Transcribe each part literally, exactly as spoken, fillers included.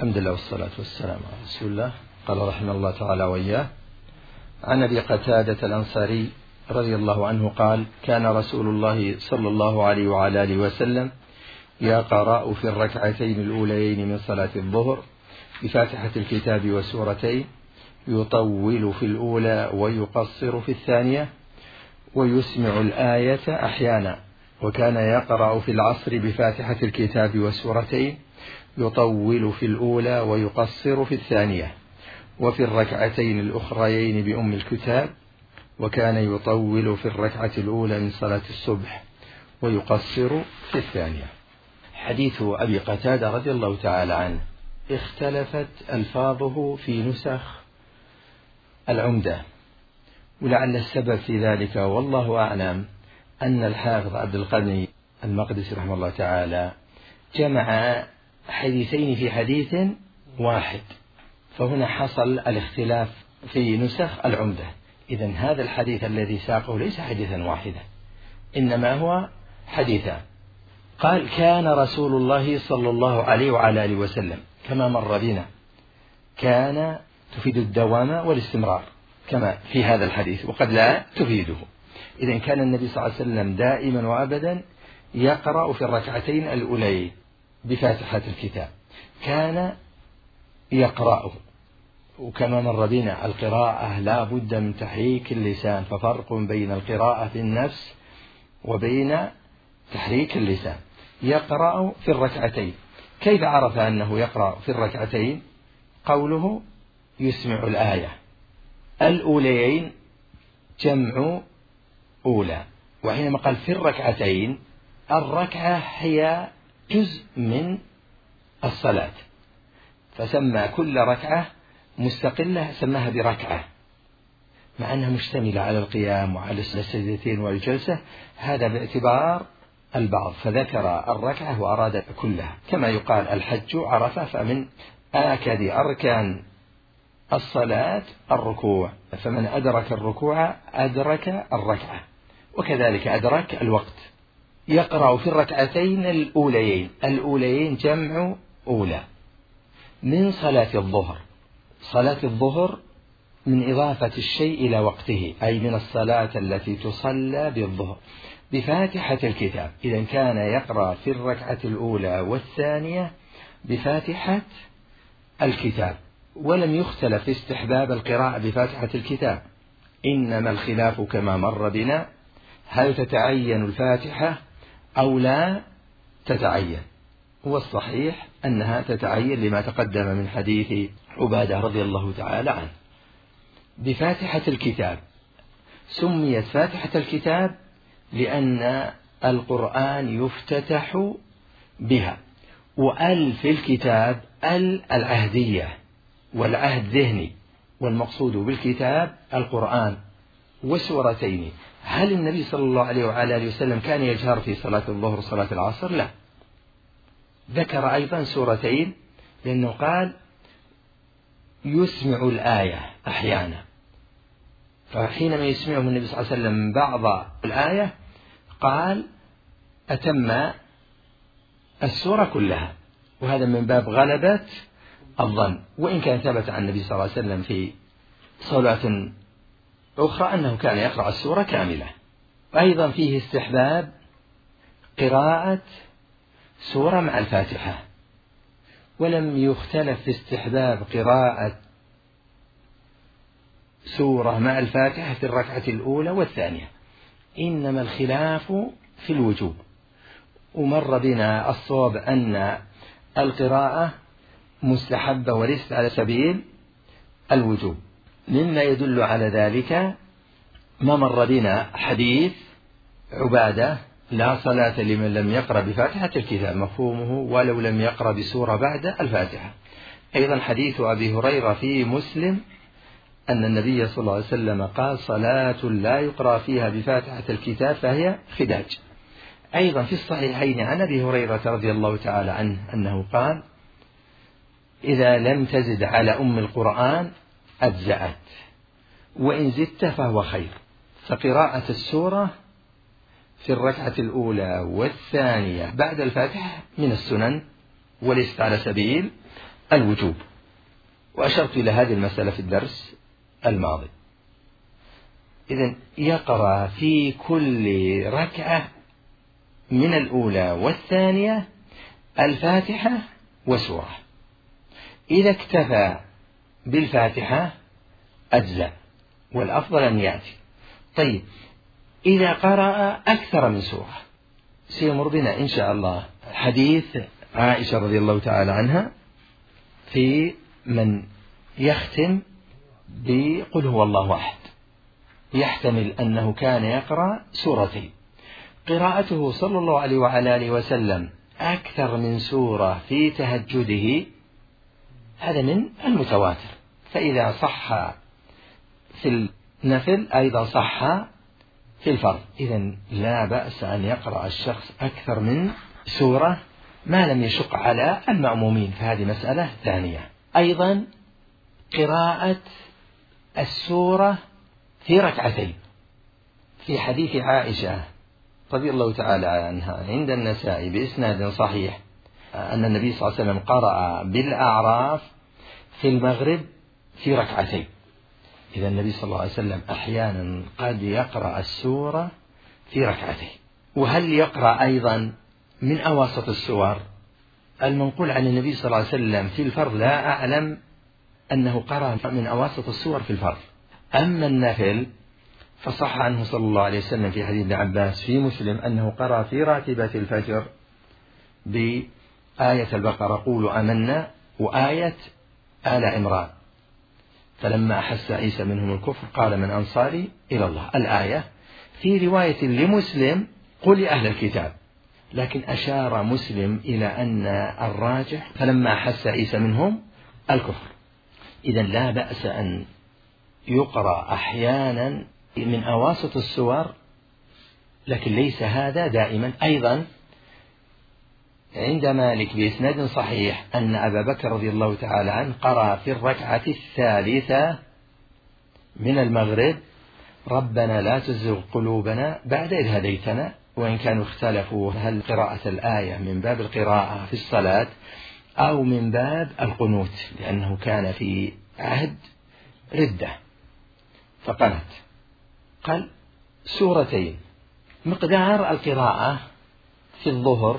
الحمد لله والصلاة والسلام على رسول الله. قال رحمه الله تعالى وإياه: عن أبي قتادة الأنصاري رضي الله عنه قال: كان رسول الله صلى الله عليه وعلى آله وسلم يقرأ في الركعتين الأوليين من صلاة الظهر بفاتحة الكتاب وسورتين، يطول في الأولى ويقصر في الثانية، ويسمع الآية أحيانا. وكان يقرأ في العصر بفاتحة الكتاب وسورتين، يطول في الأولى ويقصر في الثانية، وفي الركعتين الأخريين بأم الكتاب. وكان يطول في الركعة الأولى من صلاة الصبح ويقصر في الثانية. حديث أبي قتادة رضي الله تعالى عنه اختلفت ألفاظه في نسخ العمدة، ولعل السبب في ذلك والله أعلم أن الحافظ عبد الغني المقدسي رحمه الله تعالى جمع حديثين في حديث واحد، فهنا حصل الاختلاف في نسخ العمدة. إذن هذا الحديث الذي ساقه ليس حديثا واحدا، إنما هو حديثان. قال: كان رسول الله صلى الله عليه وعلى آله وسلم، كما مر بنا. كان تفيد الدوام والاستمرار كما في هذا الحديث، وقد لا تفيده. إذن كان النبي صلى الله عليه وسلم دائما وأبدا يقرأ في الركعتين الأوليين بفاتحة الكتاب. كان يقرأه، وكما مر بنا القراءة لا بد من تحريك اللسان، ففرق بين القراءة في النفس وبين تحريك اللسان. يقرأ في الركعتين. كيف عرف أنه يقرأ في الركعتين؟ قوله يسمع الآية. الأوليين جمع أولى، وحينما قال في الركعتين، الركعة هي جزء من الصلاة، فسمى كل ركعة مستقلة سماها بركعة، مع أنها مشتملة على القيام وعلى السجدتين والجلسة، هذا باعتبار البعض، فذكر الركعة وأراد كلها. كما يقال الحج عرفة، فمن آكد أركان الصلاة الركوع، فمن أدرك الركوع أدرك الركعة، وكذلك أدرك الوقت. يقرأ في الركعتين الأوليين. الأوليين جمع أولى من صلاة الظهر. صلاة الظهر من إضافة الشيء إلى وقته، أي من الصلاة التي تصلى بالظهر بفاتحة الكتاب. إذن كان يقرأ في الركعة الأولى والثانية بفاتحة الكتاب، ولم يختلف في استحباب القراءة بفاتحة الكتاب، إنما الخلاف كما مر بنا هل تتعين الفاتحة أو لا تتعين. هو الصحيح أنها تتعين لما تقدم من حديث عبادة رضي الله تعالى عنه. بفاتحة الكتاب سميت فاتحة الكتاب لأن القرآن يفتتح بها، وأل في الكتاب ال العهدية، والعهد ذهني، والمقصود بالكتاب القرآن وسورتين. هل النبي صلى الله عليه وعلى آله وسلم كان يجهر في صلاة الظهر وصلاة العصر؟ لا. ذكر أيضا سورتين لأنه قال يسمع الآية أحيانا، فحينما يسمعه النبي صلى الله عليه وسلم بعض الآية قال أتم السورة كلها، وهذا من باب غلبة الظن، وإن كان ثبت عن النبي صلى الله عليه وسلم في صلاة أخرى أنه كان يقرأ السورة كاملة. أيضا فيه استحباب قراءة سورة مع الفاتحة، ولم يختلف في استحباب قراءة سورة مع الفاتحة في الركعة الأولى والثانية، إنما الخلاف في الوجوب. ومر بنا الصواب أن القراءة مستحبة وليست على سبيل الوجوب. مما يدل على ذلك ما مر بنا حديث عبادة لا صلاة لمن لم يقرأ بفاتحة الكتاب، مفهومه ولو لم يقرأ بسورة بعد الفاتحة. أيضا حديث أبي هريرة في مسلم أن النبي صلى الله عليه وسلم قال صلاة لا يقرأ فيها بفاتحة الكتاب فهي خداج. أيضا في الصحيحين عن أبي هريرة رضي الله تعالى عنه أنه قال إذا لم تزد على أم القرآن أجزأت، وإن زدت فهو خير. فقراءة السورة في الركعة الأولى والثانية بعد الفاتحة من السنن وليست على سبيل الوجوب، وأشرت إلى هذه المسألة في الدرس الماضي. إذن يقرأ في كل ركعة من الأولى والثانية الفاتحة وسورة. إذا اكتفى بالفاتحة أجزاء، والأفضل أن يأتي. طيب إذا قرأ أكثر من سورة، سيمر بنا إن شاء الله حديث عائشة رضي الله تعالى عنها في من يختم بقل هو الله أحد، يحتمل أنه كان يقرأ سورتين. قراءته صلى الله عليه وعلى آله وسلم أكثر من سورة في تهجده هذا من المتواتر، فإذا صح في النفل أيضا صح في الفرض. إذن لا بأس أن يقرأ الشخص أكثر من سورة ما لم يشق على المأمومين، فهذه مسألة ثانية. أيضا قراءة السورة في ركعتين، في حديث عائشة رضي الله تعالى عنها عند النسائي بإسناد صحيح أن النبي صلى الله عليه وسلم قرأ بالأعراف في المغرب في ركعتين. إذا النبي صلى الله عليه وسلم أحيانا قد يقرأ السورة في ركعتين. وهل يقرأ أيضا من أواسط السور؟ المنقول عن النبي صلى الله عليه وسلم في الفرض لا أعلم أنه قرأ من أواسط السور في الفرض. أما النفل فصح عنه صلى الله عليه وسلم في حديث ابن عباس في مسلم أنه قرأ في راتبة الفجر بآية البقرة قولوا آمنا وآية آل عمران، فلما أحس عيسى منهم الكفر قال من أنصاري إلى الله الآية. في رواية لمسلم قل أهل الكتاب، لكن أشار مسلم إلى أن الراجح فلما أحس عيسى منهم الكفر. إذا لا بأس أن يقرأ أحيانا من أواسط السور، لكن ليس هذا دائما. أيضا عند مالك بإسناد صحيح أن أبا بكر رضي الله تعالى عنه قرأ في الركعة الثالثة من المغرب ربنا لا تزغ قلوبنا بعد إذ هديتنا، وإن كانوا اختلفوا هل قراءة الآية من باب القراءة في الصلاة أو من باب القنوت، لأنه كان في عهد ردة فقنت. قال سورتين. مقدار القراءة في الظهر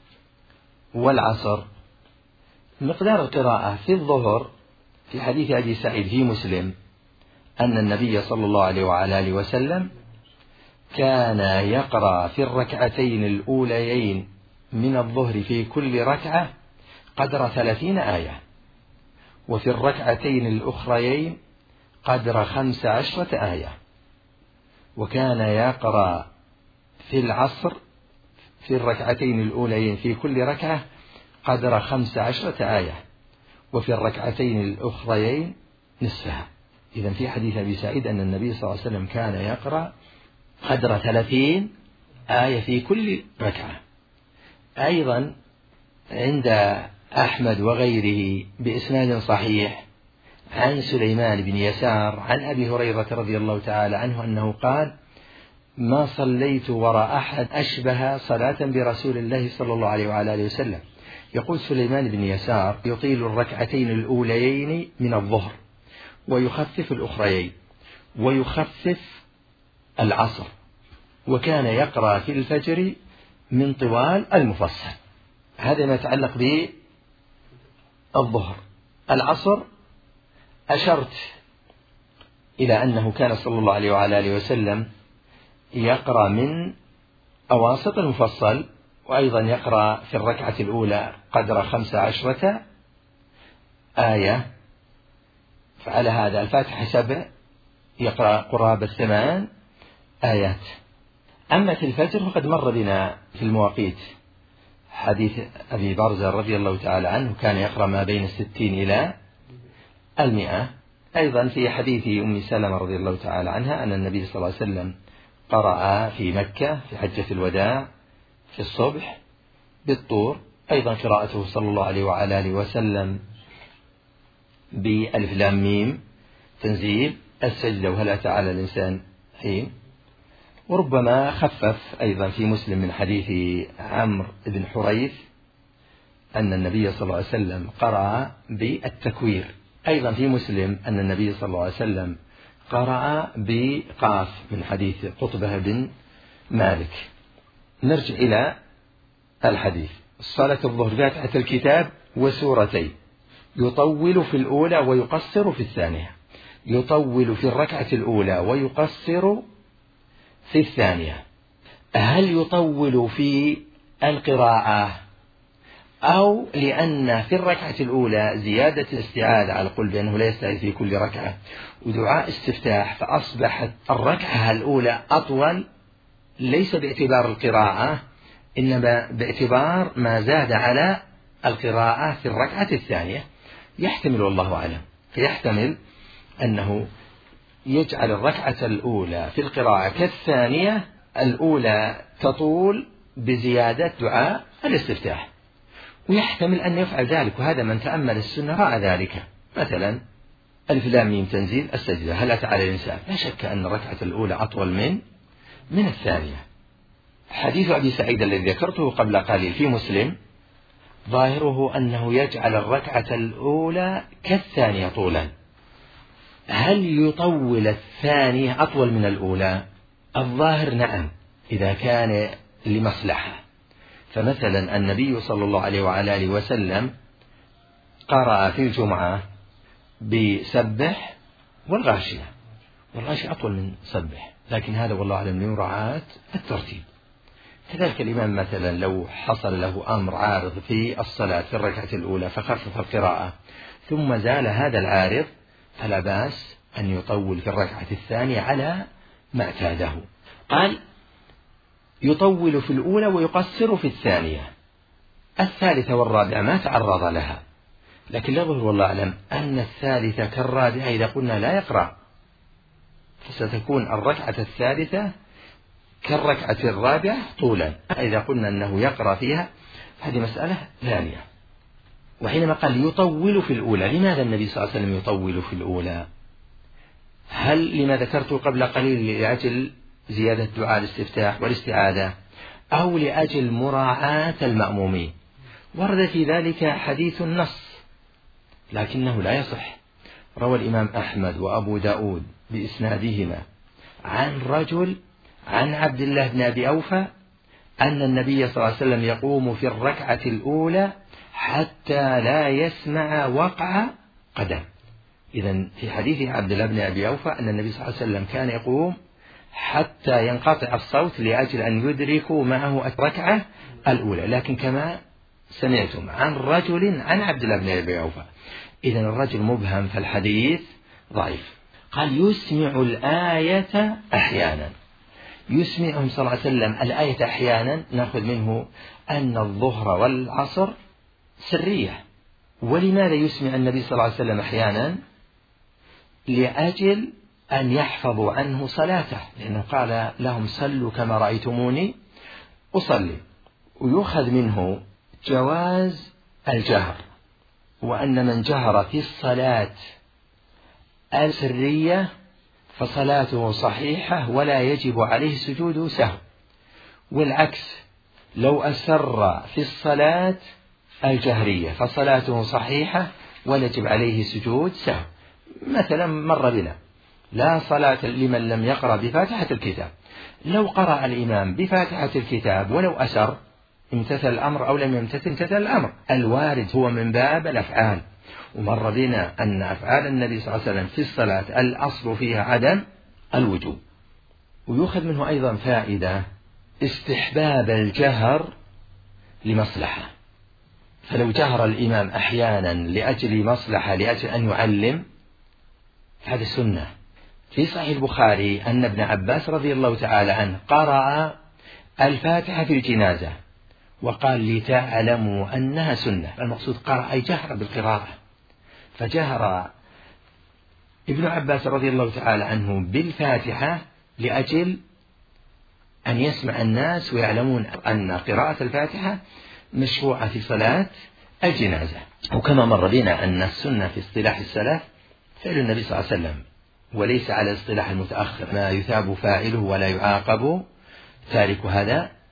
والعصر، مقدار القراءة في الظهر في حديث أبي سعيد في مسلم أن النبي صلى الله عليه وعلى آله وسلم كان يقرأ في الركعتين الأوليين من الظهر في كل ركعة قدر ثلاثين آية، وفي الركعتين الأخريين قدر خمس عشرة آية، وكان يقرأ في العصر في الركعتين الأوليين في كل ركعة قدر خمس عشرة آية، وفي الركعتين الأخريين نصفها. إذن في حديث أبي سعيد أن النبي صلى الله عليه وسلم كان يقرأ قدر ثلاثين آية في كل ركعة. أيضا عند أحمد وغيره بإسناد صحيح عن سليمان بن يسار عن أبي هريرة رضي الله تعالى عنه أنه قال ما صليت وراء أحد أشبه صلاة برسول الله صلى الله عليه وعلى آله وسلم. يقول سليمان بن يسار يطيل الركعتين الأوليين من الظهر ويخفف الأخريين ويخفف العصر، وكان يقرأ في الفجر من طوال المفصل. هذا ما يتعلق بالظهر. العصر أشرت إلى أنه كان صلى الله عليه وعلى آله وسلم يقرأ من أواسط المفصل، وأيضا يقرأ في الركعة الأولى قدر خمس عشرة آية، فعلى هذا الفاتحة سبع يقرأ قرابة ثمان آيات. أما في الفجر فقد مر بنا في المواقيت حديث أبي برزة رضي الله تعالى عنه كان يقرأ ما بين الستين إلى المئة. أيضا في حديث أم سلمة رضي الله تعالى عنها أن النبي صلى الله عليه وسلم قرأ في مكة في حجة الوداع في الصبح بالطور. أيضا قراءته صلى الله عليه وعلى آله وسلم بألف لام ميم تنزيل السجدة وهل أتى على الإنسان حين. وربما خفف أيضا في مسلم من حديث عمرو بن حريث أن النبي صلى الله عليه وسلم قرأ بالتكوير. أيضا في مسلم أن النبي صلى الله عليه وسلم قرأ بقاف من حديث قطبة بن مالك. نرجع إلى الحديث. صلاة الظهر فاتحة الكتاب وسورتين، يطول في الأولى ويقصر في الثانية، يطول في الركعة الأولى ويقصر في الثانية. هل يطول في القراءة أو لأن في الركعة الأولى زيادة الاستعاذة على القول بأنه لا يستعيذ في كل ركعة ودعاء استفتاح، فأصبحت الركعة الأولى أطول ليس باعتبار القراءة إنما باعتبار ما زاد على القراءة في الركعة الثانية؟ يحتمل والله أعلم، فيحتمل أنه يجعل الركعة الأولى في القراءة كالثانية، الأولى تطول بزيادة دعاء الاستفتاح، ويحتمل أن يفعل ذلك، وهذا من تأمل السنة رأى ذلك. مثلا ألف لام ميم تنزيل السجدة هل أتى على الإنسان، لا شك أن الركعة الأولى أطول من من الثانية. حديث أبي سعيد الذي ذكرته قبل قليل في مسلم ظاهره أنه يجعل الركعة الأولى كالثانية طولا. هل يطول الثانية أطول من الأولى؟ الظاهر نعم، إذا كان لمصلحة. فمثلا النبي صلى الله عليه وعلى آله وسلم قرأ في الجمعة بسبح والغاشية، والغاشية أطول من سبح، لكن هذا والله أعلم لمراعاة الترتيب. كذلك الإمام مثلا لو حصل له أمر عارض في الصلاة في الركعة الأولى فخفف القراءة ثم زال هذا العارض فلا بأس أن يطول في الركعة الثانية على ما اعتاده. قال يطول في الأولى ويقصر في الثانية. الثالثة والرابعة ما تعرض لها، لكن لا ظهر والله أعلم أن الثالثة كالرابعة إذا قلنا لا يقرأ، فستكون الركعة الثالثة كالركعة الرابعة طولا. إذا قلنا أنه يقرأ فيها هذه مسألة ثانية. وحينما قال يطول في الأولى، لماذا النبي صلى الله عليه وسلم يطول في الأولى؟ هل لما ذكرته قبل قليل لأجل زيادة دعاء الاستفتاح والاستعاذة أو لأجل مراعاة المأمومين؟ ورد في ذلك حديث النص لكنه لا يصح. روى الإمام أحمد وأبو داود بإسنادهما عن رجل عن عبد الله بن أبي أوفى أن النبي صلى الله عليه وسلم يقوم في الركعة الأولى حتى لا يسمع وقع قدم. إذن في حديث عبد الله بن أبي أوفى أن النبي صلى الله عليه وسلم كان يقوم حتى ينقطع الصوت لأجل أن يدركوا معه الركعة الأولى، لكن كما سمعتم عن رجل عن عبد الله بن أبي أوفى، إذن الرجل مبهم فالحديث ضعيف. قال يسمع الآية أحيانا، يسمعهم صلى الله عليه وسلم الآية أحيانا، نأخذ منه أن الظهر والعصر سرية. ولماذا يسمع النبي صلى الله عليه وسلم أحيانا؟ لأجل أن يحفظوا عنه صلاته، لأنه قال لهم صلوا كما رأيتموني أصلي. ويؤخذ منه جواز الجهر، وأن من جهر في الصلاة السرية فصلاته صحيحة ولا يجب عليه سجود سهو، والعكس لو أسر في الصلاة الجهرية فصلاته صحيحة ولا يجب عليه سجود سهو. مثلا مر بنا لا صلاة لمن لم يقرأ بفاتحة الكتاب، لو قرأ الإمام بفاتحة الكتاب ولو أسر امتثل الأمر أو لم يمتثل امتثل الأمر. الوارد هو من باب الأفعال، ومر بنا أن أفعال النبي صلى الله عليه وسلم في الصلاة الأصل فيها عدم الوجوب. ويؤخذ منه أيضا فائدة استحباب الجهر لمصلحة، فلو جهر الإمام أحيانا لأجل مصلحة لأجل أن يعلم هذا سنة. في صحيح البخاري أن ابن عباس رضي الله تعالى عنه قرأ الفاتحة في الجنازة وقال لتعلموا أنها سنة، المقصود قرأ أي جهر بالقراءة، فجهر ابن عباس رضي الله تعالى عنه بالفاتحة لأجل أن يسمع الناس ويعلمون أن قراءة الفاتحة مشروعة في صلاة الجنازة. وكما مر بنا أن السنة في اصطلاح السلف فعل النبي صلى الله عليه وسلم، وليس على اصطلاح المتأخر ما يثاب فاعله ولا يعاقب تارك، هذا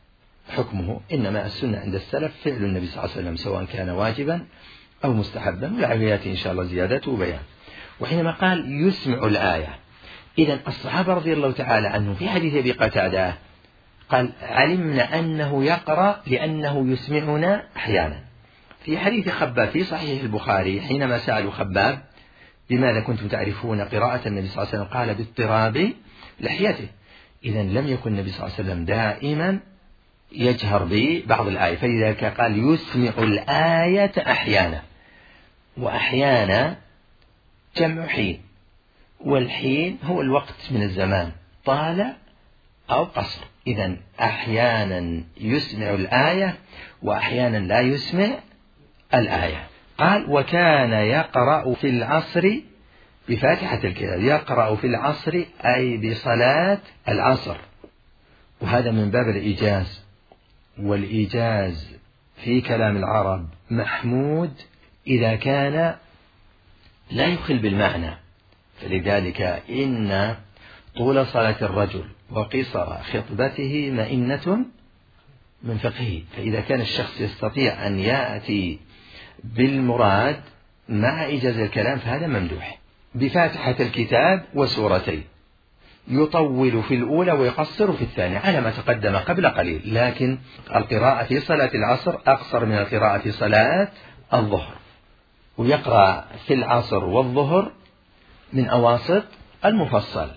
حكمه، إنما السنة عند السلف فعل النبي صلى الله عليه وسلم سواء كان واجبا أو مستحبا، ولعل يأتي إن شاء الله زيادته وبيان. وحينما قال يسمع الآية، إذن الصحابة رضي الله تعالى عنهم في حديث أبي قتادة قال علمنا أنه يقرأ لأنه يسمعنا أحيانا. في حديث خباب في صحيح البخاري حينما سألوا خباب بماذا كنتم تعرفون قراءة النبي صلى الله عليه وسلم قال باضطراب لحيته. إذن لم يكن النبي صلى الله عليه وسلم دائما يجهر ببعض الآية، فلذلك قال يسمع الآية أحيانا، وأحيانا جمع حين، والحين هو الوقت من الزمان طال أو قصر. إذن أحيانا يسمع الآية وأحيانا لا يسمع الآية. قال وكان يقرأ في العصر بفاتحة الكتاب، يقرأ في العصر أي بصلاة العصر، وهذا من باب الإيجاز، والإيجاز في كلام العرب محمود إذا كان لا يخل بالمعنى. فلذلك إن طول صلاة الرجل وقصر خطبته مئنة من فقهه، فإذا كان الشخص يستطيع أن يأتي بالمراد مع إيجاز الكلام فهذا ممدوح. بفاتحة الكتاب وسورتين، يطول في الأولى ويقصر في الثانية على ما تقدم قبل قليل، لكن القراءة في صلاة العصر أقصر من القراءة في صلاة الظهر، ويقرأ في العصر والظهر من أواسط المفصل.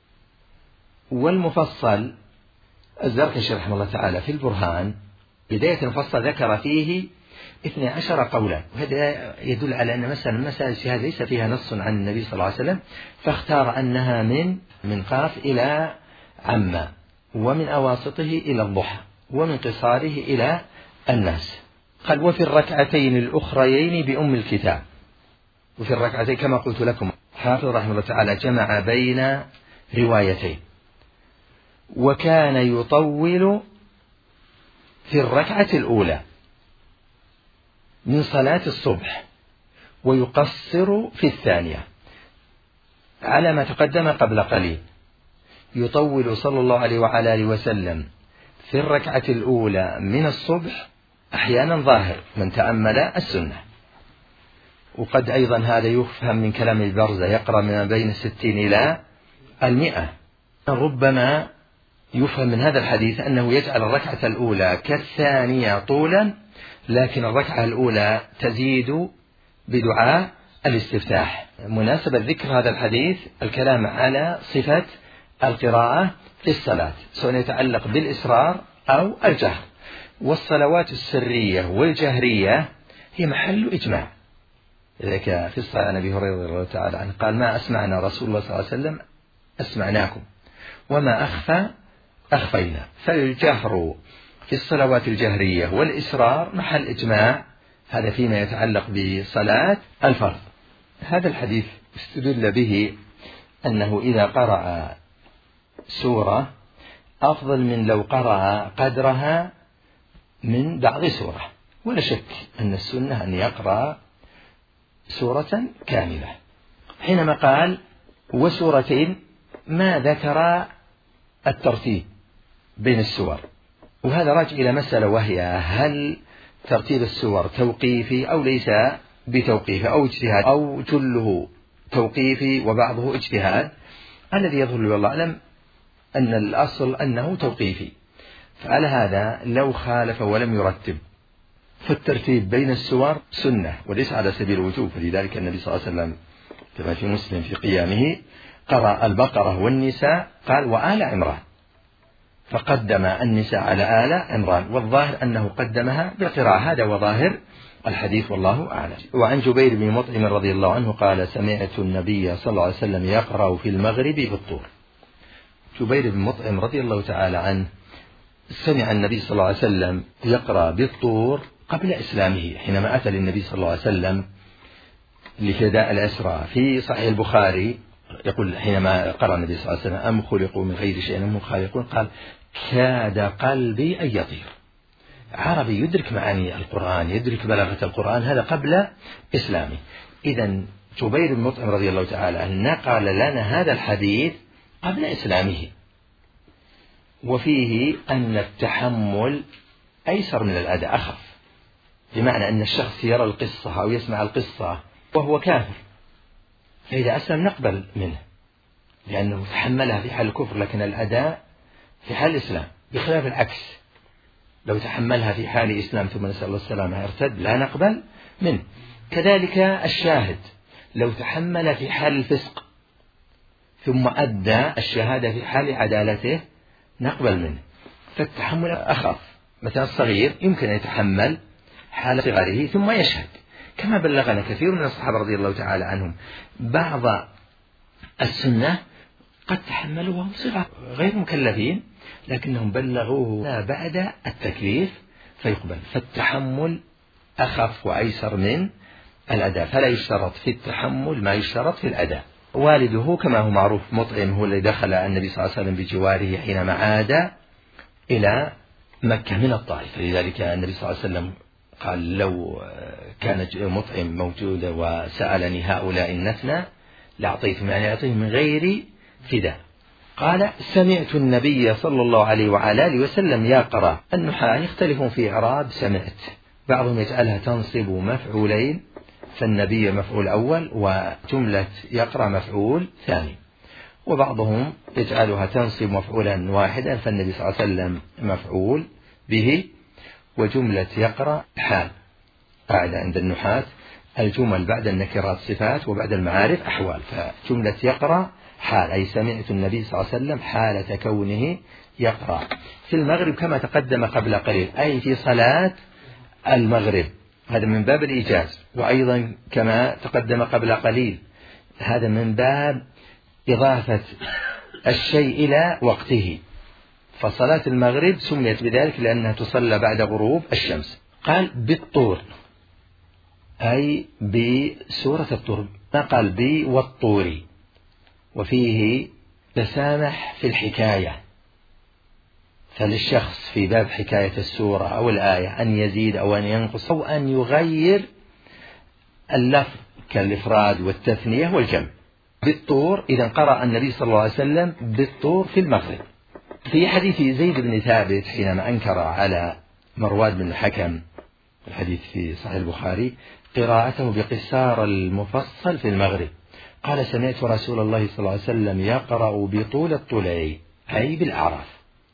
والمفصل الزركشي رحمه الله تعالى في البرهان بداية المفصل ذكر فيه اثني عشر قولا، وهذا يدل على أن مثلا مسائل الشهادة ليس فيها نص عن النبي صلى الله عليه وسلم، فاختار أنها من من قاف إلى عما، ومن أواسطه إلى الضحى، ومن قصاره إلى الناس. قال وفي الركعتين الأخريين بأم الكتاب. وفي الركعتين كما قلت لكم حافظ رحمه الله تعالى جمع بين روايتين، وكان يطول في الركعة الأولى من صلاة الصبح ويقصر في الثانية على ما تقدم قبل قليل. يطول صلى الله عليه وعلى آله وسلم في الركعة الأولى من الصبح أحيانا ظاهر من تأمل السنة، وقد أيضا هذا يفهم من كلام البرزة يقرأ من بين الستين إلى المئة. ربما يفهم من هذا الحديث أنه يجعل الركعة الأولى كالثانية طولا، لكن الركعة الأولى تزيد بدعاء الاستفتاح. مناسبة ذكر هذا الحديث الكلام على صفة القراءة في الصلاة سواء يتعلق بالإسرار أو الجهر، والصلوات السرية والجهرية هي محل إجماع. ذلك في الصلاة عن أبي هريرة رضي الله تعالى عنه قال ما أسمعنا رسول الله صلى الله عليه وسلم أسمعناكم، وما أخفى أخفينا. فالجهر في الصلوات الجهرية والإسرار محل إجماع، هذا فيما يتعلق بصلاة الفرض. هذا الحديث استدل به أنه إذا قرأ سورة أفضل من لو قرأ قدرها من بعض سورة، ولا شك أن السنة أن يقرأ سورة كاملة. حينما قال وسورتين ما ذكر الترتيب بين السور، وهذا راجع إلى مسألة وهي هل ترتيب السور توقيفي أو ليس بتوقيفي أو اجتهاد أو جله توقيفي وبعضه اجتهاد. الذي يظهر لي والله أعلم أن الأصل أنه توقيفي، فعلى هذا لو خالف ولم يرتب فالترتيب بين السور سنة وليس على سبيل الوجوب. فلذلك النبي صلى الله عليه وسلم كما في مسلم في قيامه قرأ البقرة والنساء قال وآل عمران، فقدم النساء على آل عمران، والظاهر أنه قدمها بالقراءة، هذا وظاهر الحديث والله أعلم. وعن جبير بن مطعم رضي الله عنه قال سمعت النبي صلى الله عليه وسلم يقرأ في المغرب بالطور. جبير بن مطعم رضي الله تعالى عنه سمع النبي صلى الله عليه وسلم يقرأ بالطور قبل إسلامه، حينما أتى للنبي صلى الله عليه وسلم لفداء الأسرى. في صحيح البخاري يقول حينما قرأ النبي صلى الله عليه وسلم أم خلقوا من غير شيء هم خالقون، قال كاد قلبي أن يطير. عربي يدرك معاني القرآن، يدرك بلاغة القرآن، هذا قبل إسلامه. إذن جبير بن مطعم رضي الله تعالى عنه نقل لنا هذا الحديث قبل إسلامه، وفيه أن التحمل أيسر من الأداء، أخف، بمعنى أن الشخص يرى القصة أو يسمع القصة وهو كافر، فإذا أسلم نقبل منه لأنه تحملها في حال الكفر، لكن الأداء في حال الإسلام، بخلاف العكس، لو تحملها في حال إسلام ثم نسأل الله السلامة يرتد لا نقبل منه. كذلك الشاهد لو تحمل في حال الفسق ثم أدى الشهادة في حال عدالته نقبل منه، فالتحمل أخف. مثلا الصغير يمكن أن يتحمل حال صغره ثم يشهد، كما بلغنا كثير من الصحابة رضي الله تعالى عنهم بعض السنة قد تحملوا وهم صغار غير مكلفين، لكنهم بلغوه بعد التكليف فيقبل. فالتحمل أخف وأيسر من الأداء، فلا يشترط في التحمل ما يشترط في الأداء. والده كما هو معروف مطعم هو الذي دخل النبي صلى الله عليه وسلم بجواره حينما عاد إلى مكة من الطائف، لذلك النبي صلى الله عليه وسلم قال لو كان مطعم موجود وسألني هؤلاء النتنى لأعطيتهم، يعني أعطيهم من غير فداء. قال سمعت النبي صلى الله عليه وعلى آله وسلم يقرأ. النحاة يختلفون في إعراب سمعت، بعضهم يجعلها تنصب مفعولين، فالنبي مفعول أول وجملة يقرأ مفعول ثاني، وبعضهم يجعلها تنصب مفعولا واحدا، فالنبي صلى الله عليه وسلم مفعول به وجملة يقرأ حال. قاعدة عند النحاة الجمل بعد النكرات صفات وبعد المعارف أحوال، فجملة يقرأ حال أي سمعت النبي صلى الله عليه وسلم حالة كونه يقرأ في المغرب كما تقدم قبل قليل، أي في صلاة المغرب، هذا من باب الإيجاز. وأيضا كما تقدم قبل قليل هذا من باب إضافة الشيء إلى وقته، فصلاة المغرب سميت بذلك لأنها تصلى بعد غروب الشمس. قال بالطور أي بسورة الطور، ما قال بي والطور، وفيه تسامح في الحكاية، فللشخص في باب حكاية السورة أو الآية أن يزيد أو أن ينقص أو أن يغير اللفظ كالإفراد والتثنية والجمع. بالطور إذا قرأ النبي صلى الله عليه وسلم بالطور في المغرب. في حديث زيد بن ثابت حينما أنكر على مروان بن الحكم، الحديث في صحيح البخاري، قراءته بقصار المفصل في المغرب، قال سمعت رسول الله صلى الله عليه وسلم يقرأ بطول الطلع أي بالأعراف،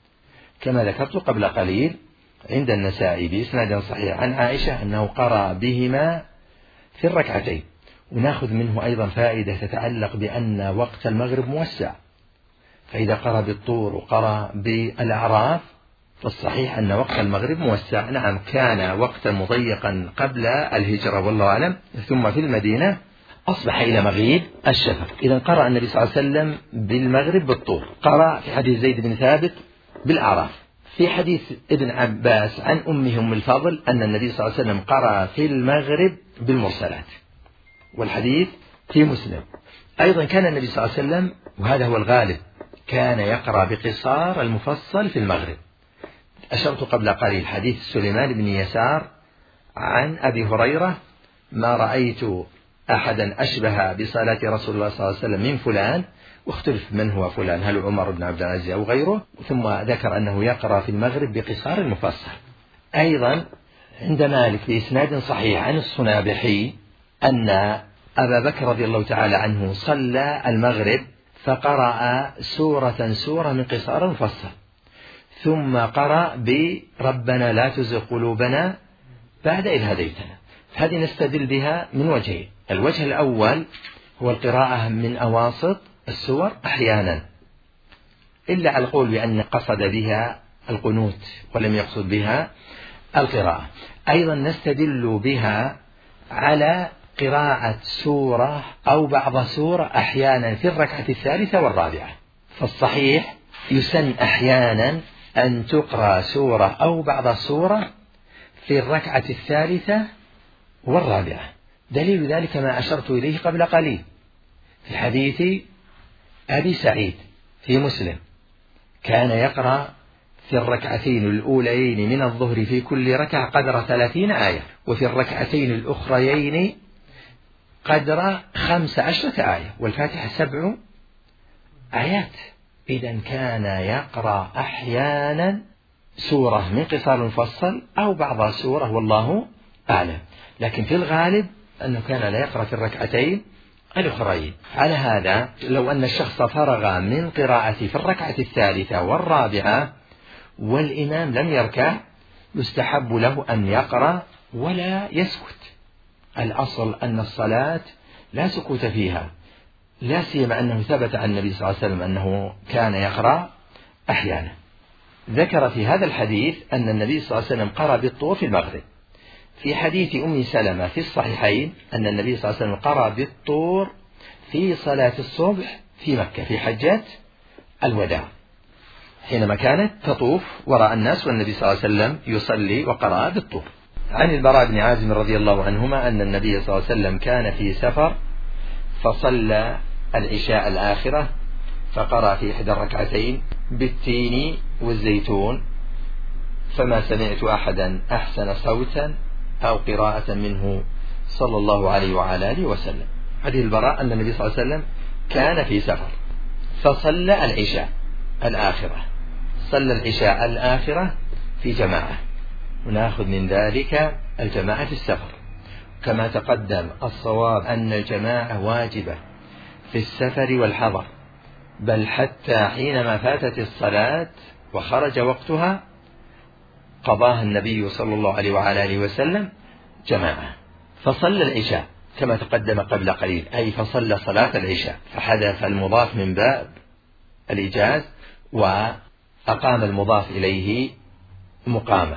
كما ذكرت قبل قليل عند النسائي بإسناد صحيح عن عائشة أنه قرأ بهما في الركعتين. ونأخذ منه أيضا فائدة تتعلق بأن وقت المغرب موسع، فإذا قرأ بالطور وقرأ بالأعراف فالصحيح أن وقت المغرب موسع. نعم كان وقتا مضيقا قبل الهجرة والله أعلم، ثم في المدينة أصبح إلى مغيب الشفق. إذا قرأ النبي صلى الله عليه وسلم بالمغرب بالطور، قرأ في حديث زيد بن ثابت بالأعراف. في حديث ابن عباس عن أمه أم الفضل أن النبي صلى الله عليه وسلم قرأ في المغرب بالمرسلات، والحديث في مسلم. أيضا كان النبي صلى الله عليه وسلم وهذا هو الغالب كان يقرأ بقصار المفصل في المغرب. أشرت قبل قليل حديث سليمان بن يسار عن أبي هريرة ما رأيت أحدا أشبه بصلاة رسول الله صلى الله عليه وسلم من فلان، واختلف من هو فلان، هل عمر بن عبد العزيز أو غيره، ثم ذكر أنه يقرأ في المغرب بقصار المفصل. أيضا عند مالك بإسناد صحيح عن الصنابحي أن أبا بكر رضي الله تعالى عنه صلى المغرب فقرأ سورة سورة من قصار المفصل، ثم قرأ بربنا لا تزغ قلوبنا بعد إذ هديتنا. هذه نستدل بها من وجهين: الوجه الأول هو القراءة من أواسط السور أحيانا، إلا على القول بأن قصد بها القنوت ولم يقصد بها القراءة. أيضا نستدل بها على قراءة سورة أو بعض سورة أحيانا في الركعة الثالثة والرابعة، فالصحيح يسن أحيانا أن تقرأ سورة أو بعض سورة في الركعة الثالثة والرابعة. دليل ذلك ما أشرت إليه قبل قليل في حديث أبي سعيد في مسلم، كان يقرأ في الركعتين الأوليين من الظهر في كل ركعة قدر ثلاثين آية، وفي الركعتين الأخريين قدر خمس عشرة آية، والفاتحة سبع آيات. إذن كان يقرأ أحيانا سورة من قصار المفصل أو بعض سورة والله أعلم، لكن في الغالب أنه كان لا يقرأ في الركعتين الأخرين. على هذا لو أن الشخص فرغ من قراءته في الركعة الثالثة والرابعة والإمام لم يركع يستحب له أن يقرأ ولا يسكت. الأصل أن الصلاة لا سكوت فيها، لا سيما أنه ثبت عن النبي صلى الله عليه وسلم أنه كان يقرأ أحيانا. ذكر في هذا الحديث أن النبي صلى الله عليه وسلم قرأ بالطور في المغرب. في حديث أم سلمة في الصحيحين أن النبي صلى الله عليه وسلم قرأ بالطور في صلاة الصبح في مكة في حجة الوداع، حينما كانت تطوف وراء الناس والنبي صلى الله عليه وسلم يصلي وقرأ بالطور. عن البراء بن عازم رضي الله عنهما أن النبي صلى الله عليه وسلم كان في سفر فصلى العشاء الآخرة فقرأ في إحدى الركعتين بالتين والزيتون، فما سمعت أحدا أحسن صوتا أو قراءة منه صلى الله عليه وعلى آله وسلم. هذه البراء أن النبي صلى الله عليه وسلم كان في سفر فصلى العشاء الآخرة، صلى العشاء الآخرة في جماعة، ونأخذ من ذلك الجماعة في السفر. كما تقدم الصواب أن الجماعة واجبة في السفر والحضر، بل حتى حينما فاتت الصلاة وخرج وقتها قضاها النبي صلى الله عليه وعلى آله وسلم جماعة. فصلى العشاء كما تقدم قبل قليل، أي فصلى صلاة العشاء، فحدث المضاف من باب الإيجاز وأقام المضاف إليه مقامة.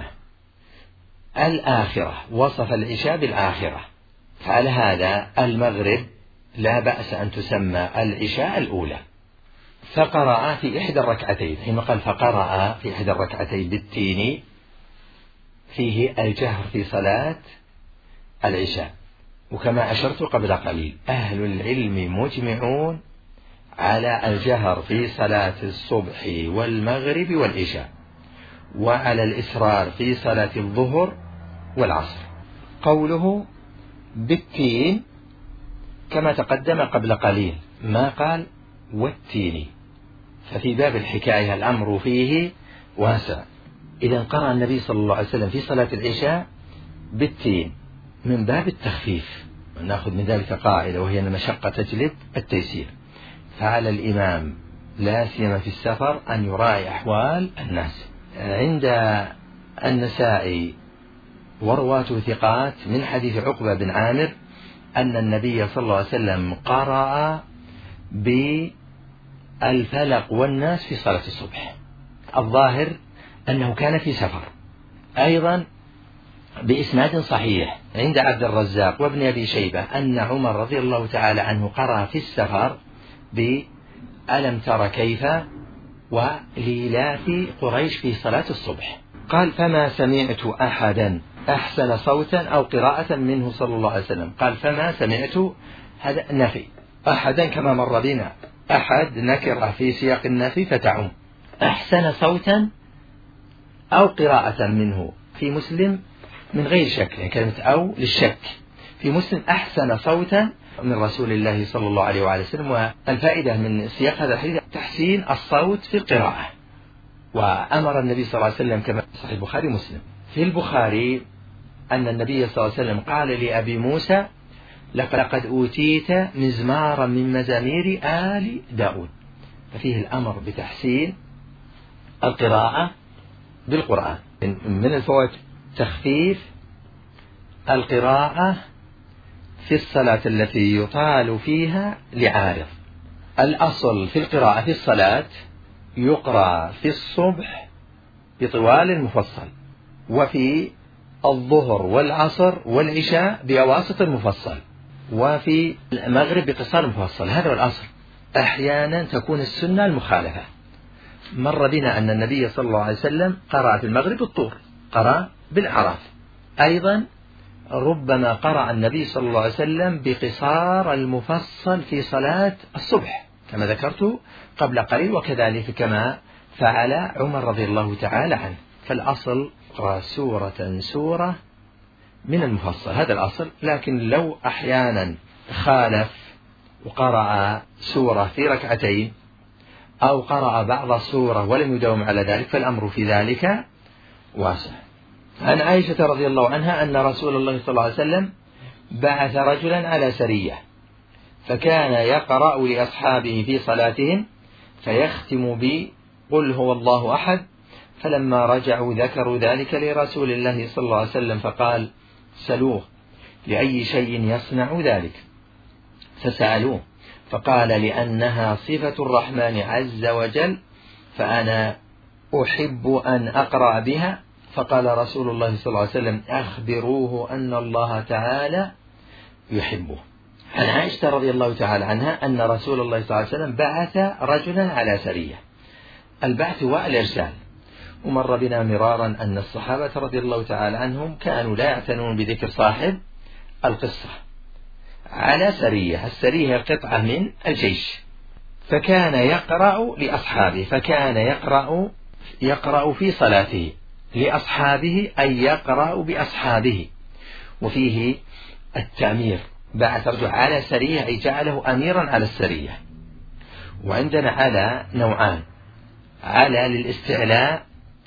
الآخرة وصف العشاء بالآخرة، فعلى هذا المغرب لا بأس أن تسمى العشاء الأولى. فقرأ في إحدى الركعتين، حين قال فقرأ في إحدى الركعتين بالتين فيه الجهر في صلاة العشاء. وكما أشرت قبل قليل أهل العلم مجمعون على الجهر في صلاة الصبح والمغرب والعشاء، وعلى الإسرار في صلاة الظهر والعصر. قوله بالتين كما تقدم قبل قليل، ما قال والتين، ففي باب الحكاية الأمر فيه واسع. إذا قرأ النبي صلى الله عليه وسلم في صلاة العشاء بالتين من باب التخفيف، نأخذ من ذلك قاعدة وهي أن المشقة تجلب التيسير، فعلى الإمام لا سيما في السفر أن يراعي أحوال الناس. عند النسائي ورواته ثقات من حديث عقبة بن عامر أن النبي صلى الله عليه وسلم قرأ بالفلق والناس في صلاة الصبح. الظاهر أنه كان في سفر. أيضا بإسناد صحيح عند عبد الرزاق وابن أبي شيبة أن عمر رضي الله تعالى عنه قرأ في السفر بألم تر كيف ولإلاف قريش في صلاة الصبح. قال فما سمعت أحدا أحسن صوتا أو قراءة منه صلى الله عليه وسلم. قال فما سمعت، هذا نفي، أحدا كما مر بنا، أحد نكرة في سياق النفي فتعم. أحسن صوتا أو قراءة منه في مسلم من غير شك، يعني كلمة أو للشك، في مسلم أحسن صوتا من رسول الله صلى الله عليه وعلى وسلم. والفائدة من سياق هذا الحديث تحسين الصوت في القراءة، وأمر النبي صلى الله عليه وسلم كما في صحيح البخاري ومسلم. في البخاري أن النبي صلى الله عليه وسلم قال لأبي موسى لقد أوتيت مزمارا من مزامير آل داود، ففيه الأمر بتحسين القراءة بالقرآن. من الفوائد تخفيف القراءة في الصلاة التي يطال فيها لعارض. الأصل في القراءة في الصلاة يقرأ في الصبح بطوال مفصل، وفي الظهر والعصر والعشاء بأواسط مفصل، وفي المغرب بقصار مفصل. هذا هو الأصل. أحيانا تكون السنة المخالفة. مر بنا أن النبي صلى الله عليه وسلم قرأ في المغرب الطور، قرأ بالأعراف. أيضا ربما قرأ النبي صلى الله عليه وسلم بقصار المفصل في صلاة الصبح كما ذكرت قبل قليل، وكذلك كما فعل عمر رضي الله تعالى عنه. فالأصل قرأ سورة سورة من المفصل، هذا الأصل. لكن لو أحيانا خالف وقرأ سورة في ركعتين أو قرأ بعض السورة ولم يداوم على ذلك، فالأمر في ذلك واسع. عن عائشة رضي الله عنها أن رسول الله صلى الله عليه وسلم بعث رجلا على سرية، فكان يقرأ لأصحابه في صلاتهم فيختم بقل هو الله أحد، فلما رجعوا ذكروا ذلك لرسول الله صلى الله عليه وسلم فقال سلوه لأي شيء يصنع ذلك، فسألوه فقال لأنها صفة الرحمن عز وجل فأنا أحب أن أقرأ بها. فقال رسول الله صلى الله عليه وسلم أخبروه أن الله تعالى يحبه. عن عائشة رضي الله تعالى عنها أن رسول الله صلى الله عليه وسلم بعث رجلا على سرية. البعث والإرسال، ومر بنا مرارا أن الصحابة رضي الله تعالى عنهم كانوا لا يعتنون بذكر صاحب القصة. على سرية، السرية قطعة من الجيش، فكان يقرأ لأصحابه، فكان يقرأ يقرأ في صلاته لأصحابه أي يقرأ بأصحابه، وفيه التأمير، بعث رجل على سرية أي جعله أميرا على السرية. وعندنا على نوعان، على للاستعلاء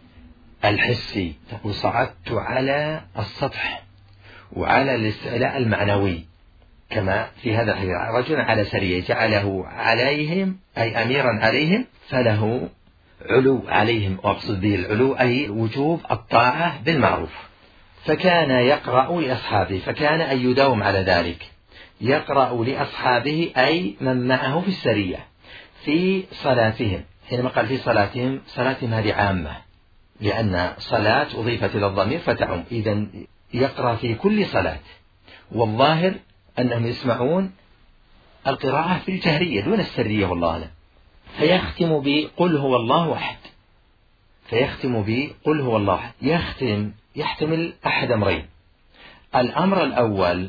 الحسي تقول صعدت على السطح، وعلى للاستعلاء المعنوي كما في هذا الحديث رجل على سرية جعله عليهم أي أميرا عليهم فله علو عليهم، وأقصد به العلو أي وجوب الطاعة بالمعروف. فكان يقرأ لأصحابه، فكان أن يداوم على ذلك، يقرأ لأصحابه أي من معه في السرية في صلاتهم. حينما قال في صلاتهم، صلاتهم هذه عامة لأن صلاة أضيفت إلى الضمير فتعم، إذن يقرأ في كل صلاة، والظاهر أنهم يسمعون القراءة في الجهرية دون السرية والله أعلم. فيختم بقل هو الله أحد، فيختم بقل هو الله أحد، يختم يحتمل أحد أمرين. الأمر الأول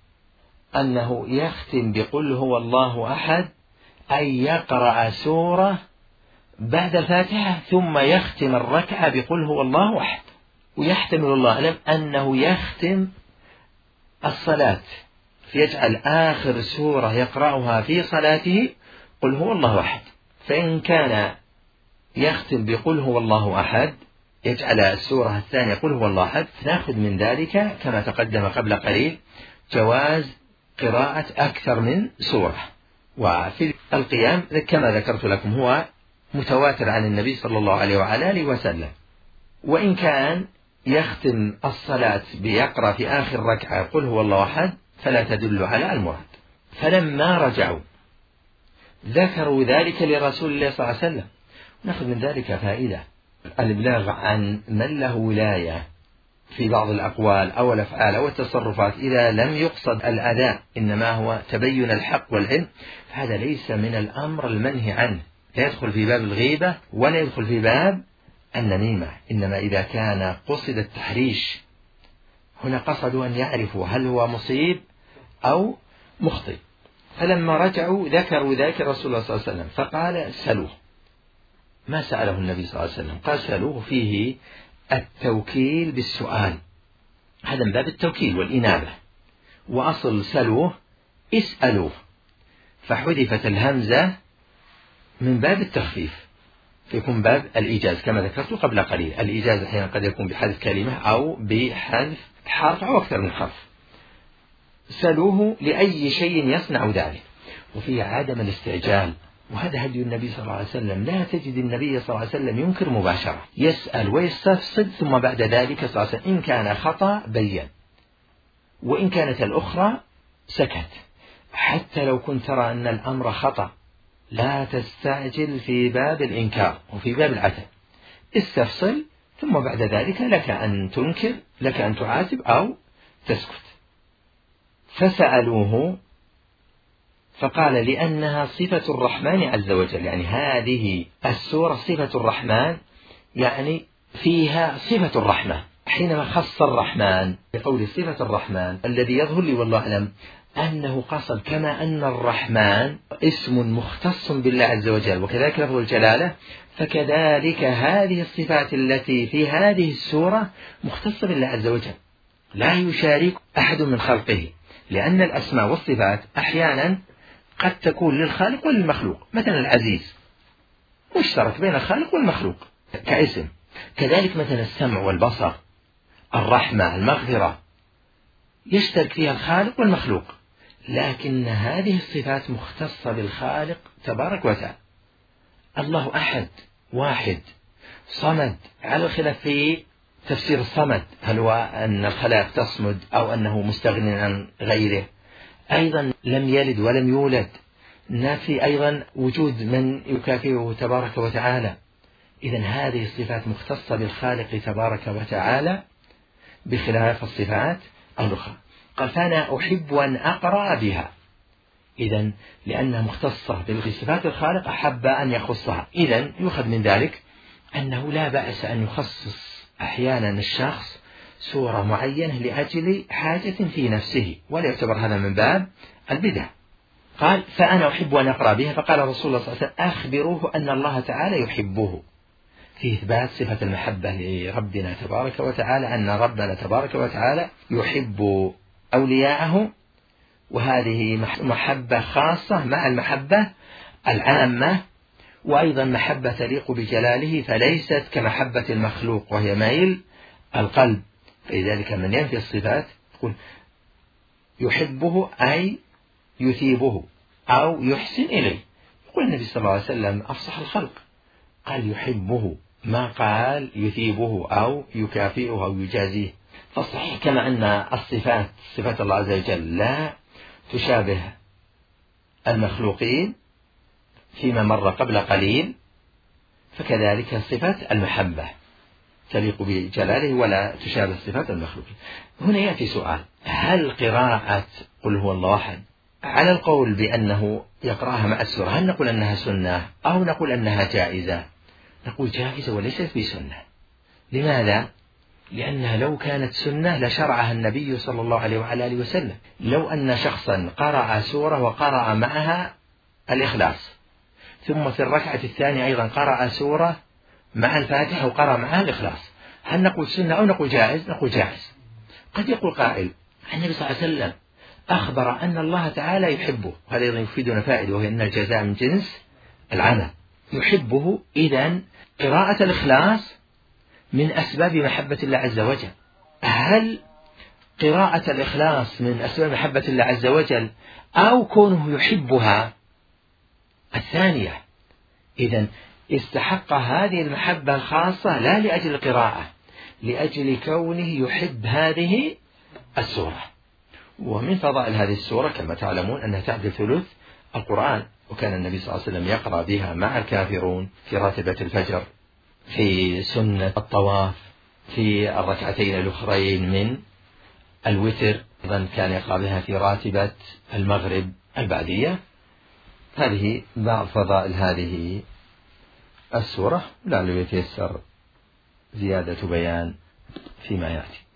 أنه يختم بقل هو الله أحد أي يقرأ سورة بعد الفاتحة ثم يختم الركعة بقل هو الله أحد، ويحتمل الله أعلم أنه يختم الصلاة فيجعل آخر سورة يقرأها في صلاته قل هو الله أحد. فإن كان يختم بقل هو الله أحد يجعل السورة الثانية قل هو الله أحد، نأخذ من ذلك كما تقدم قبل قليل جواز قراءة أكثر من سورة. وفي القيام كما ذكرت لكم هو متواتر عن النبي صلى الله عليه وعلى آله وسلم. وإن كان يختم الصلاة بيقرأ في آخر ركعة قل هو الله أحد فلا تدل على المراد. فلما رجعوا ذكروا ذلك لرسول الله صلى الله عليه وسلم. نأخذ من ذلك فائدة الإبلاغ عن من له ولاية في بعض الأقوال أو الأفعال أو التصرفات إذا لم يقصد الأداء إنما هو تبين الحق والعلم، هذا ليس من الأمر المنهي عنه، لا يدخل في باب الغيبة ولا يدخل في باب النميمة، إنما إذا كان قصد التحريش هنا قصدوا أن يعرفوا هل هو مصيب أو مخطئ. فلما رجعوا ذكروا ذلك رسول الله صلى الله عليه وسلم فقال سلوه. ما سأله النبي صلى الله عليه وسلم؟ قال سلوه، فيه التوكيل بالسؤال، هذا من باب التوكيل والإنابة، وأصل سلوه اسألوه، فحذفت الهمزة من باب التخفيف فيكون باب الإيجاز كما ذكرت قبل قليل. الإيجاز أحيانا قد يكون بحذف كلمة أو بحذف حرف أو أكثر من حرف. سلوه لأي شيء يصنع ذلك، وفيه عدم الاستعجال، وهذا هدي النبي صلى الله عليه وسلم. لا تجد النبي صلى الله عليه وسلم ينكر مباشرة، يسأل ويستفصل ثم بعد ذلك صلى الله عليه وسلم إن كان خطأ بين، وإن كانت الأخرى سكت. حتى لو كنت ترى أن الأمر خطأ لا تستعجل في باب الإنكار وفي باب العتب، استفصل ثم بعد ذلك لك أن تنكر، لك أن تعاتب أو تسكت. فسألوه فقال لأنها صفة الرحمن عز وجل، يعني هذه السورة صفة الرحمن، يعني فيها صفة الرحمن. حينما خص الرحمن بقول صفة الرحمن الذي يظهر لي والله أعلم أنه قصد كما أن الرحمن اسم مختص بالله عز وجل وكذلك لفظ الجلالة، فكذلك هذه الصفات التي في هذه السورة مختصة بالله عز وجل لا يشارك أحد من خلقه، لأن الأسماء والصفات أحيانا قد تكون للخالق وللمخلوق. مثلا العزيز مشترك بين الخالق والمخلوق كاسم، كذلك مثلا السمع والبصر، الرحمة، المغفرة، يشترك فيها الخالق والمخلوق، لكن هذه الصفات مختصة بالخالق تبارك وتعالى. الله أحد واحد صمد، على الخلاف في تفسير الصمد، هل هو أن الخلائق تصمد أو أنه مستغن عن غيره. أيضا لم يلد ولم يولد، نافي أيضا وجود من يكافئه تبارك وتعالى. إذن هذه الصفات مختصة بالخالق تبارك وتعالى بخلاف الصفات الأخرى. قال فأنا أحب أن أقرأ بها، إذن لأنها مختصة بصفات الخالق أحب أن يخصها. إذن يؤخذ من ذلك أنه لا بأس أن يخصص أحيانا الشخص سورة معينة لأجل حاجة في نفسه، ولا يعتبر هذا من باب البدع. قال فأنا أحب أن أقرأ بها، فقال رسول الله صلى الله عليه وسلم أخبروه أن الله تعالى يحبه، في إثبات صفة المحبة لربنا تبارك وتعالى، أن ربنا تبارك وتعالى يحب أولياءه، وهذه محبة خاصة مع المحبة العامة، وأيضا محبة تليق بجلاله، فليست كمحبة المخلوق وهي ميل القلب. فلذلك من ينفي الصفات يقول يحبه أي يثيبه أو يحسن إليه. يقول النبي صلى الله عليه وسلم أفصح الخلق، قال يحبه، ما قال يثيبه أو يكافئه أو يجازيه. فصحيح كما أن الصفات صفات الله عز وجل لا تشابه المخلوقين فيما مر قبل قليل، فكذلك صفات المحبة تليق بجلاله ولا تشابه صفات المخلوقين. هنا يأتي سؤال: هل قراءة قل هو الله أحد على القول بأنه يقرأها مع السورة، هل نقول أنها سنة أو نقول أنها جائزة؟ نقول جائزة وليست بسنة. لماذا؟ لأنها لو كانت سنة لشرعها النبي صلى الله عليه وعلى آله وسلم. لو أن شخصا قرأ سورة وقرأ معها الإخلاص، ثم في الركعة الثانية أيضا قرأ سورة مع الفاتحة وقرأ معها الإخلاص، هل نقول سنة أو نقول جائز؟ نقول جائز. قد يقول قائل النبي صلى الله عليه وسلم أخبر أن الله تعالى يحبه، وهذا أيضا يفيدنا فائدة، وهي أن الجزاء من جنس العمل. يحبه، إذن قراءة الإخلاص من أسباب محبة الله عز وجل. هل قراءة الإخلاص من أسباب محبة الله عز وجل أو كونه يحبها؟ الثانية. إذن استحق هذه المحبة الخاصة لا لأجل القراءة، لأجل كونه يحب هذه السورة. ومن فضائل هذه السورة كما تعلمون أنها تعدل ثلث القرآن، وكان النبي صلى الله عليه وسلم يقرأ بها مع الكافرون في راتبة الفجر، في سنة الطواف، في الركعتين الأخرين من الوتر، أيضا كان يقرأ بها في راتبة المغرب البعدية. هذه بعض فضائل هذه السورة، لعله يتيسر زيادة بيان فيما يأتي.